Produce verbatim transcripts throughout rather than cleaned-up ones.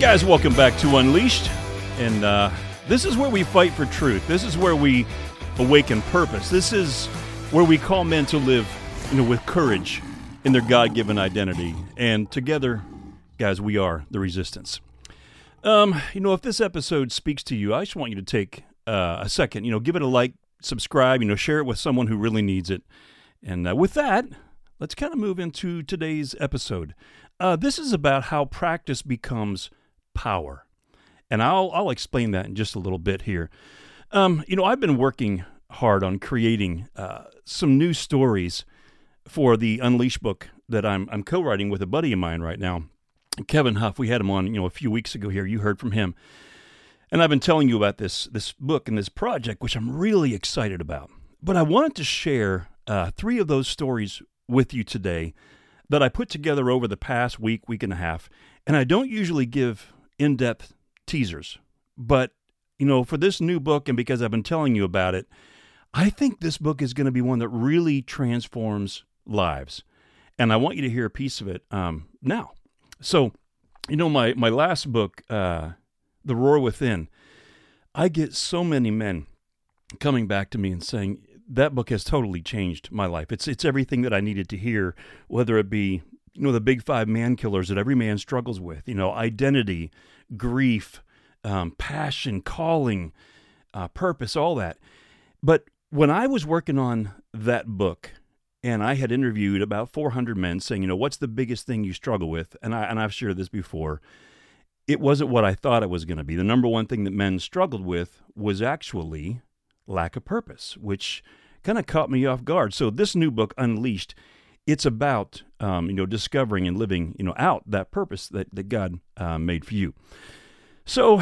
guys, welcome back to Unleashed, and uh, this is where we fight for truth. This is where we awaken purpose. This is where we call men to live, you know, with courage in their God-given identity. And together, guys, we are the resistance. Um, you know, if this episode speaks to you, I just want you to take uh, a second, you know, give it a like, subscribe, you know, share it with someone who really needs it. And uh, with that, let's kind of move into today's episode. Uh, this is about how practice becomes power. And I'll I'll explain that in just a little bit here. Um, you know, I've been working hard on creating uh, some new stories for the Unleashed book that I'm I'm co-writing with a buddy of mine right now, Kevin Huff. We had him on, you know, a few weeks ago here. You heard from him. And I've been telling you about this this book and this project, which I'm really excited about. But I wanted to share uh, three of those stories with you today that I put together over the past week, week and a half. And I don't usually give in-depth teasers, but, you know, for this new book and because I've been telling you about it, I think this book is going to be one that really transforms lives. And I want you to hear a piece of it um, now. So, you know, my, my last book, uh, The Roar Within, I get so many men coming back to me and saying, that book has totally changed my life. It's it's everything that I needed to hear, whether it be, you know, the big five man killers that every man struggles with, you know, identity, grief, um, passion, calling, uh, purpose, all that. But when I was working on that book, and I had interviewed about four hundred men saying, you know, what's the biggest thing you struggle with? And, I, and I've shared this before. It wasn't what I thought it was going to be. The number one thing that men struggled with was actually lack of purpose, which kind of caught me off guard. So this new book, Unleashed, it's about, um, you know, discovering and living, you know, out that purpose that, that God uh, made for you. So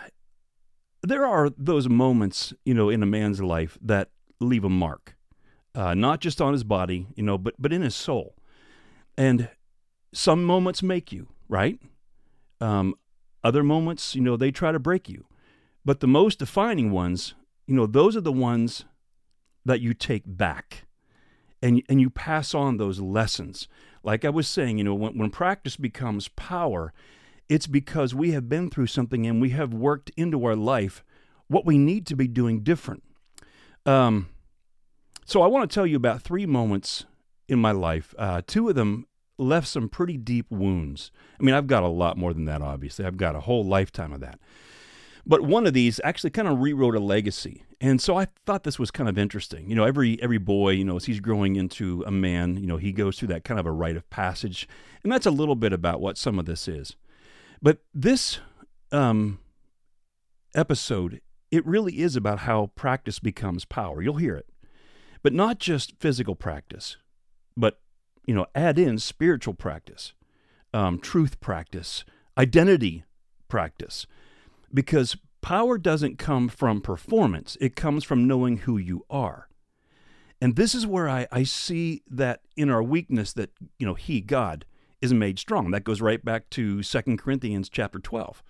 there are those moments, you know, in a man's life that leave a mark, uh, not just on his body, you know, but, but in his soul. And some moments make you, right? Um, other moments, you know, they try to break you. But the most defining ones, you know, those are the ones that you take back and, and you pass on those lessons. Like I was saying, you know, when, when practice becomes power, it's because we have been through something and we have worked into our life what we need to be doing different. Um, so I want to tell you about three moments in my life. Uh, two of them left some pretty deep wounds. I mean, I've got a lot more than that, obviously. I've got a whole lifetime of that. But one of these actually kind of rewrote a legacy. And so I thought this was kind of interesting. You know, every every boy, you know, as he's growing into a man, you know, he goes through that kind of a rite of passage. And that's a little bit about what some of this is. But this um, episode, it really is about how practice becomes power. You'll hear it. But not just physical practice, but, you know, add in spiritual practice, um, truth practice, identity practice. Because power doesn't come from performance. It comes from knowing who you are. And this is where I, I see that in our weakness that, you know, he, God, is made strong. That goes right back to Second Corinthians chapter twelve.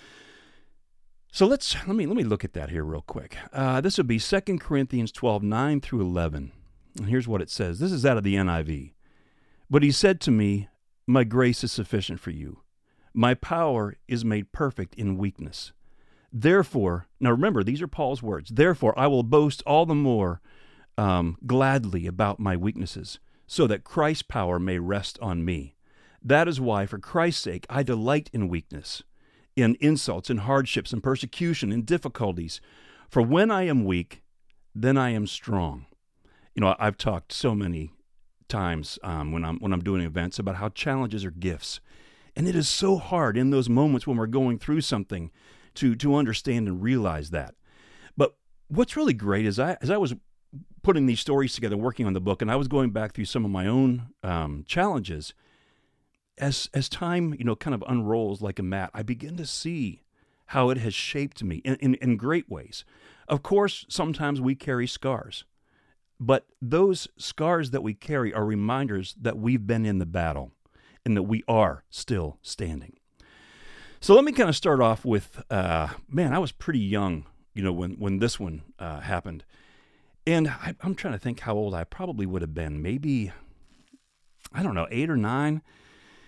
So let's let me let me look at that here real quick. Uh, this would be Second Corinthians twelve, nine through eleven. And here's what it says. This is out of the N I V. But he said to me, my grace is sufficient for you. My power is made perfect in weakness. Therefore, now remember, these are Paul's words. Therefore, I will boast all the more um, gladly about my weaknesses, so that Christ's power may rest on me. That is why, for Christ's sake, I delight in weakness, in insults, in hardships, in persecution, in difficulties. For when I am weak, then I am strong. You know, I've talked so many times um, when I'm when I'm doing events about how challenges are gifts. And it is so hard in those moments when we're going through something to, to understand and realize that. But what's really great is I, as I was putting these stories together, working on the book, and I was going back through some of my own um, challenges, as as time, you know, kind of unrolls like a mat, I begin to see how it has shaped me in, in, in great ways. Of course, sometimes we carry scars, but those scars that we carry are reminders that we've been in the battle and that we are still standing. So let me kind of start off with, uh, man, I was pretty young, you know, when, when this one uh, happened. And I, I'm trying to think how old I probably would have been. Maybe, I don't know, eight or nine.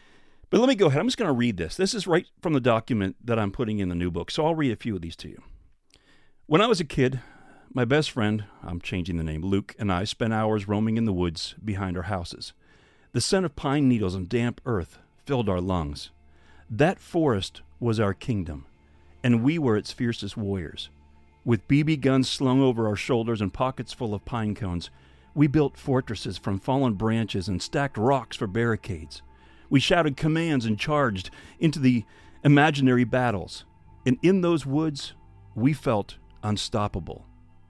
But let me go ahead. I'm just going to read this. This is right from the document that I'm putting in the new book, so I'll read a few of these to you. When I was a kid, my best friend, I'm changing the name, Luke, and I spent hours roaming in the woods behind our houses. The scent of pine needles and damp earth filled our lungs. That forest was our kingdom, and we were its fiercest warriors. With B B guns slung over our shoulders and pockets full of pine cones, we built fortresses from fallen branches and stacked rocks for barricades. We shouted commands and charged into the imaginary battles. And in those woods, we felt unstoppable.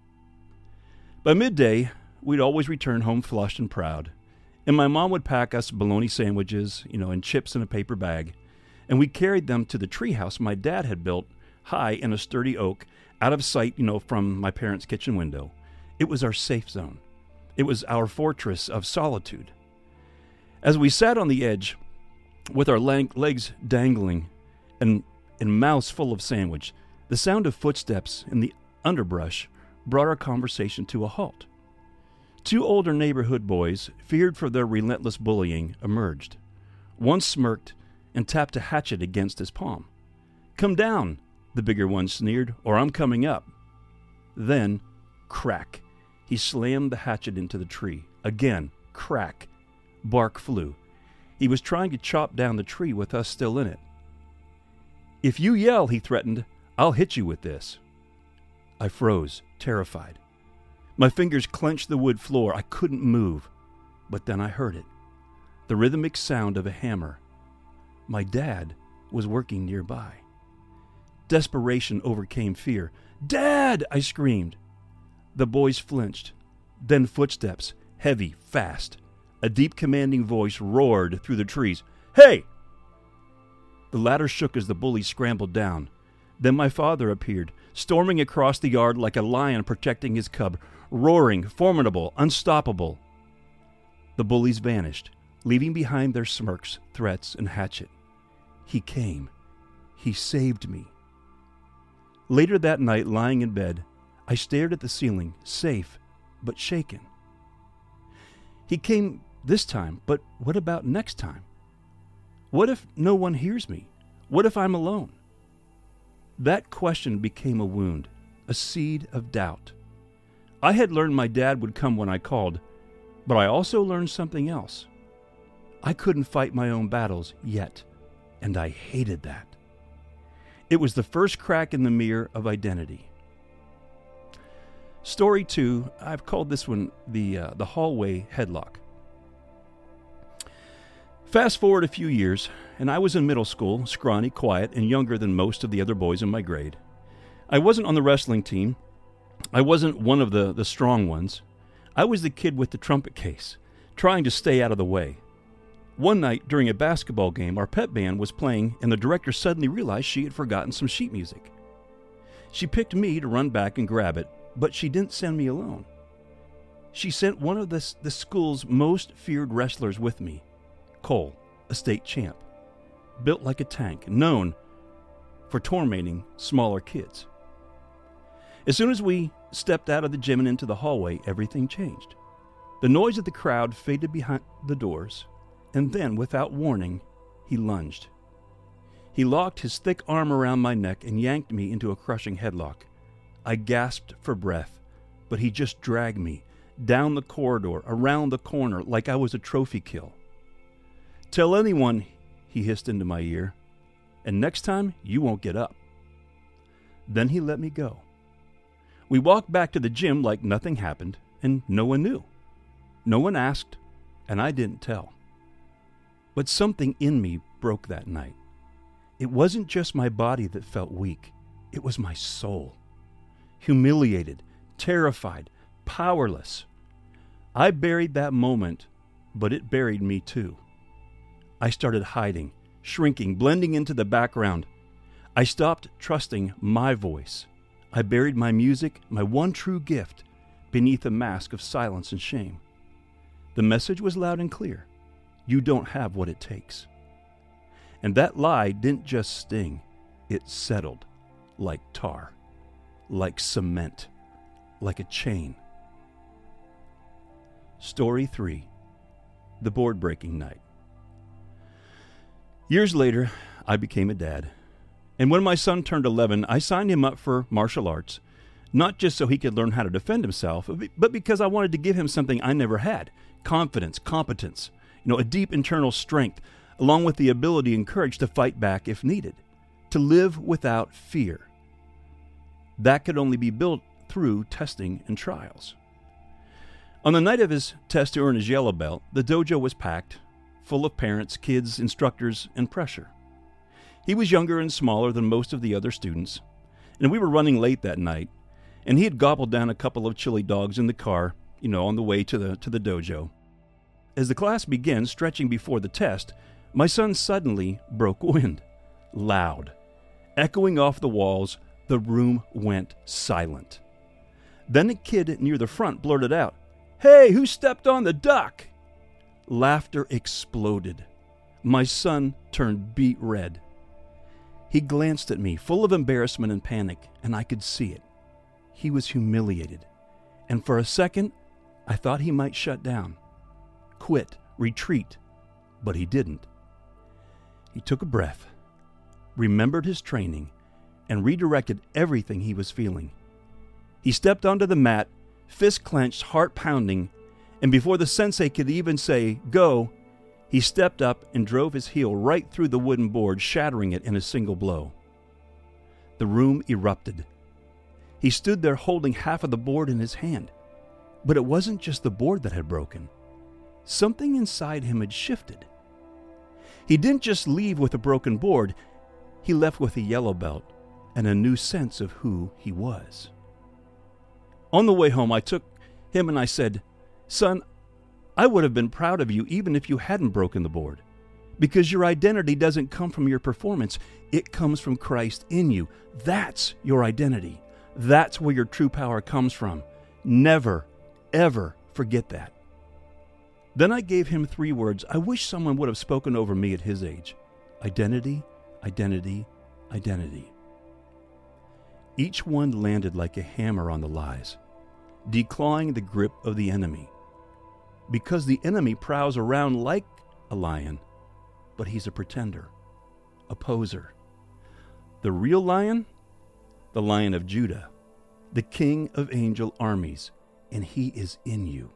By midday, we'd always return home flushed and proud. And my mom would pack us bologna sandwiches, you know, and chips in a paper bag. And we carried them to the treehouse my dad had built high in a sturdy oak, out of sight, you know, from my parents' kitchen window. It was our safe zone. It was our fortress of solitude. As we sat on the edge, with our legs dangling and, and mouths full of sandwich, the sound of footsteps in the underbrush brought our conversation to a halt. Two older neighborhood boys, feared for their relentless bullying, emerged. One smirked and tapped a hatchet against his palm. "Come down," the bigger one sneered, "or I'm coming up." Then, crack, he slammed the hatchet into the tree. Again, crack. Bark flew. He was trying to chop down the tree with us still in it. "If you yell," he threatened, "I'll hit you with this." I froze, terrified. My fingers clenched the wood floor. I couldn't move. But then I heard it. The rhythmic sound of a hammer. My dad was working nearby. Desperation overcame fear. "Dad!" I screamed. The boys flinched. Then footsteps, heavy, fast. A deep, commanding voice roared through the trees. "Hey!" The ladder shook as the bullies scrambled down. Then my father appeared, storming across the yard like a lion protecting his cub, roaring, formidable, unstoppable. The bullies vanished, leaving behind their smirks, threats, and hatchet. He came. He saved me. Later that night, lying in bed, I stared at the ceiling, safe, but shaken. He came this time, but what about next time? What if no one hears me? What if I'm alone? That question became a wound, a seed of doubt. I had learned my dad would come when I called, but I also learned something else. I couldn't fight my own battles yet, and I hated that. It was the first crack in the mirror of identity. Story two, I've called this one the uh, the hallway headlock. Fast forward a few years, and I was in middle school, scrawny, quiet, and younger than most of the other boys in my grade. I wasn't on the wrestling team. I wasn't one of the, the strong ones. I was the kid with the trumpet case, trying to stay out of the way. One night during a basketball game, our pep band was playing, and the director suddenly realized she had forgotten some sheet music. She picked me to run back and grab it, but she didn't send me alone. She sent one of the, the school's most feared wrestlers with me, Cole, a state champ, built like a tank, known for tormenting smaller kids. As soon as we stepped out of the gym and into the hallway, everything changed. The noise of the crowd faded behind the doors, and then, without warning, he lunged. He locked his thick arm around my neck and yanked me into a crushing headlock. I gasped for breath, but he just dragged me down the corridor, around the corner, like I was a trophy kill. "Tell anyone," he hissed into my ear, "and next time you won't get up." Then he let me go. We walked back to the gym like nothing happened, and no one knew. No one asked, and I didn't tell. But something in me broke that night. It wasn't just my body that felt weak. It was my soul. Humiliated, terrified, powerless. I buried that moment, but it buried me too. I started hiding, shrinking, blending into the background. I stopped trusting my voice. I buried my music, my one true gift, beneath a mask of silence and shame. The message was loud and clear. You don't have what it takes. And that lie didn't just sting. It settled like tar, like cement, like a chain. Story three, the board-breaking night. Years later, I became a dad. And when my son turned eleven, I signed him up for martial arts, not just so he could learn how to defend himself, but because I wanted to give him something I never had: confidence, competence, you know, a deep internal strength, along with the ability and courage to fight back if needed, to live without fear. That could only be built through testing and trials. On the night of his test to earn his yellow belt, the dojo was packed, full of parents, kids, instructors, and pressure. He was younger and smaller than most of the other students, and we were running late that night, and he had gobbled down a couple of chili dogs in the car, you know, on the way to the to the dojo. As the class began stretching before the test, my son suddenly broke wind, loud. Echoing off the walls, the room went silent. Then a kid near the front blurted out, "Hey, who stepped on the duck?" Laughter exploded. My son turned beet red. He glanced at me, full of embarrassment and panic, and I could see it. He was humiliated, and for a second, I thought he might shut down, quit, retreat, but he didn't. He took a breath, remembered his training, and redirected everything he was feeling. He stepped onto the mat, fist clenched, heart pounding, and before the sensei could even say, "Go," he stepped up and drove his heel right through the wooden board, shattering it in a single blow. The room erupted. He stood there holding half of the board in his hand. But it wasn't just the board that had broken. Something inside him had shifted. He didn't just leave with a broken board. He left with a yellow belt and a new sense of who he was. On the way home, I took him and I said, "Son, I would have been proud of you even if you hadn't broken the board, because your identity doesn't come from your performance. It comes from Christ in you. That's your identity. That's where your true power comes from. Never, ever forget that." Then I gave him three words I wish someone would have spoken over me at his age: identity, identity, identity. Each one landed like a hammer on the lies, declawing the grip of the enemy. Because the enemy prowls around like a lion, but he's a pretender, a poser. The real lion? The Lion of Judah, the King of angel armies, and he is in you.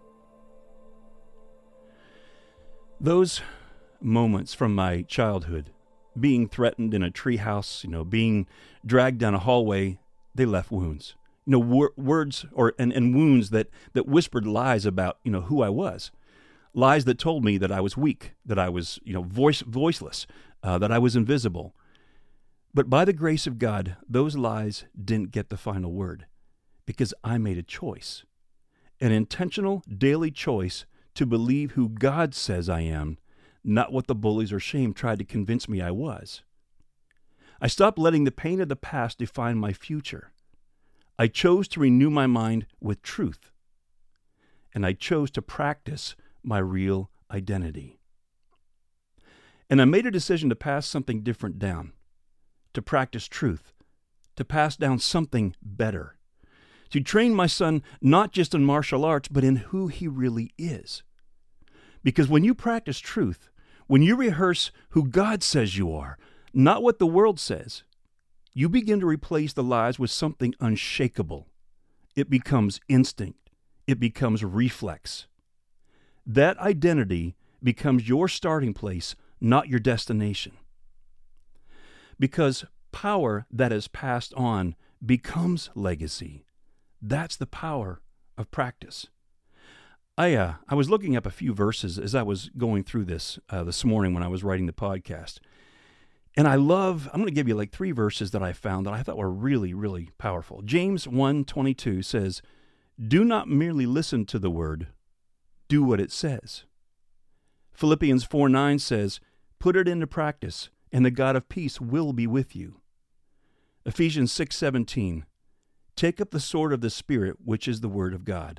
Those moments from my childhood, being threatened in a treehouse, you know, being dragged down a hallway, they left wounds. You know, wor- words or and, and wounds that, that whispered lies about, you know, who I was. Lies that told me that I was weak, that I was, you know, voice voiceless, uh, that I was invisible. But by the grace of God, those lies didn't get the final word, because I made a choice, an intentional daily choice to believe who God says I am, not what the bullies or shame tried to convince me I was. I stopped letting the pain of the past define my future. I chose to renew my mind with truth, and I chose to practice my real identity. And I made a decision to pass something different down, to practice truth, to pass down something better, to train my son not just in martial arts, but in who he really is. Because when you practice truth, when you rehearse who God says you are, not what the world says, you begin to replace the lies with something unshakable. It becomes instinct. It becomes reflex. That identity becomes your starting place, not your destination. Because power that is passed on becomes legacy. That's the power of practice. I uh, I was looking up a few verses as I was going through this uh, this morning when I was writing the podcast. And I love, I'm going to give you like three verses that I found that I thought were really, really powerful. James one twenty-two says, "Do not merely listen to the word, do what it says." Philippians four nine says, "Put it into practice, and the God of peace will be with you." Ephesians six seventeen, "Take up the sword of the Spirit, which is the word of God."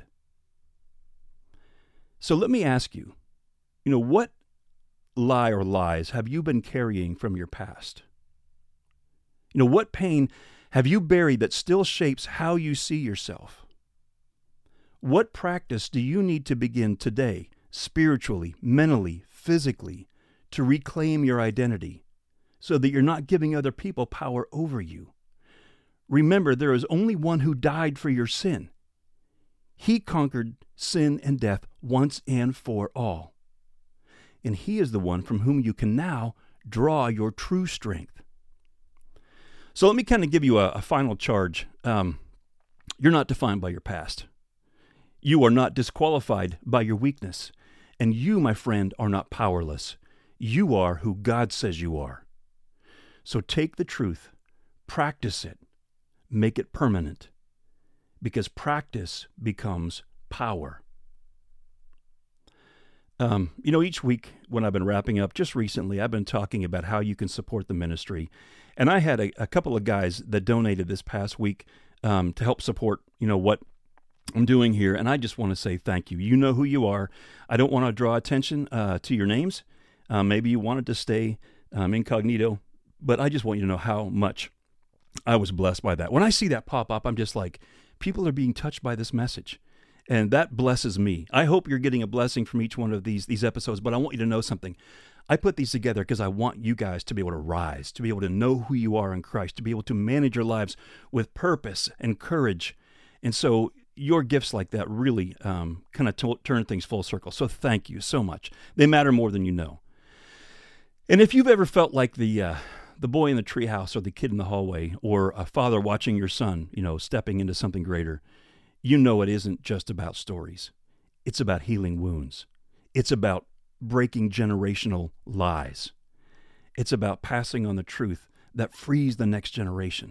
So let me ask you, you know, what lie or lies have you been carrying from your past? You know, what pain have you buried that still shapes how you see yourself? What practice do you need to begin today, spiritually, mentally, physically, to reclaim your identity, so that you're not giving other people power over you. Remember, there is only one who died for your sin. He conquered sin and death once and for all. And he is the one from whom you can now draw your true strength. So let me kind of give you a, a final charge. Um, you're not defined by your past. You are not disqualified by your weakness. And you, my friend, are not powerless. You are who God says you are. So take the truth, practice it, make it permanent, because practice becomes power. Um, you know, each week when I've been wrapping up, just recently, I've been talking about how you can support the ministry. And I had a, a couple of guys that donated this past week um, to help support, you know, what I'm doing here. And I just want to say thank you. You know who you are. I don't want to draw attention uh, to your names. Uh, maybe you wanted to stay um, incognito, but I just want you to know how much I was blessed by that. When I see that pop up, I'm just like, people are being touched by this message. And that blesses me. I hope you're getting a blessing from each one of these, these episodes, but I want you to know something. I put these together because I want you guys to be able to rise, to be able to know who you are in Christ, to be able to manage your lives with purpose and courage. And so your gifts like that really um, kind of t- turn things full circle. So thank you so much. They matter more than you know. And if you've ever felt like the uh, the boy in the treehouse or the kid in the hallway or a father watching your son, you know, stepping into something greater, you know it isn't just about stories. It's about healing wounds. It's about breaking generational lies. It's about passing on the truth that frees the next generation.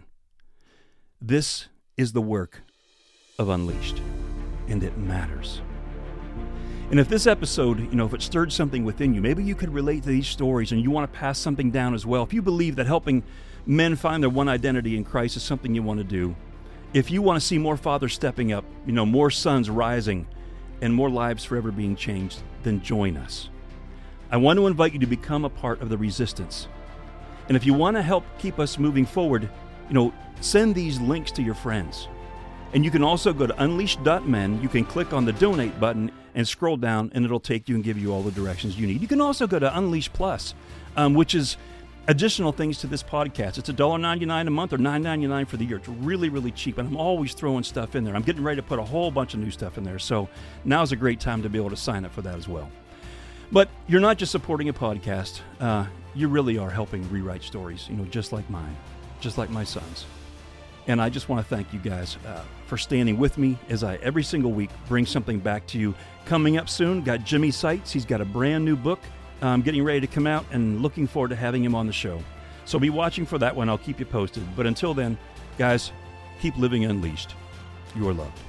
This is the work of Unleashed, and it matters. And if this episode, you know, if it stirred something within you, maybe you could relate to these stories and you want to pass something down as well. If you believe that helping men find their one identity in Christ is something you want to do, if you want to see more fathers stepping up, you know, more sons rising, and more lives forever being changed, then join us. I want to invite you to become a part of the resistance. And if you want to help keep us moving forward, you know, send these links to your friends. And you can also go to unleashed dot men. You can click on the donate button and scroll down, and it'll take you and give you all the directions you need. You can also go to Unleashed Plus, um, which is additional things to this podcast. It's one dollar ninety-nine a month or nine ninety-nine for the year. It's really, really cheap, and I'm always throwing stuff in there. I'm getting ready to put a whole bunch of new stuff in there, so now's a great time to be able to sign up for that as well. But you're not just supporting a podcast. Uh, you really are helping rewrite stories, you know, just like mine, just like my son's. And I just want to thank you guys uh, for standing with me as I, every single week, bring something back to you. Coming up soon, got Jimmy Seitz. He's got a brand new book um, getting ready to come out, and looking forward to having him on the show. So be watching for that one. I'll keep you posted. But until then, guys, keep living unleashed. You are loved.